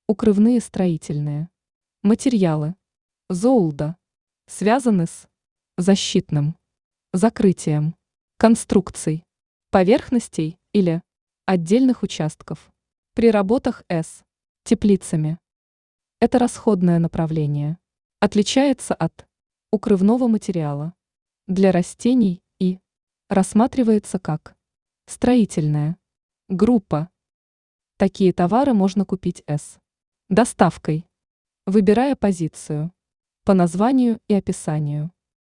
укрывные строительные материалы, зоулда, связаны с защитным закрытием конструкций, поверхностей или отдельных участков при работах с теплицами. Это расходное направление. Отличается от укрывного материала для растений и рассматривается как строительная группа. Такие товары можно купить с доставкой, выбирая позицию по названию и описанию.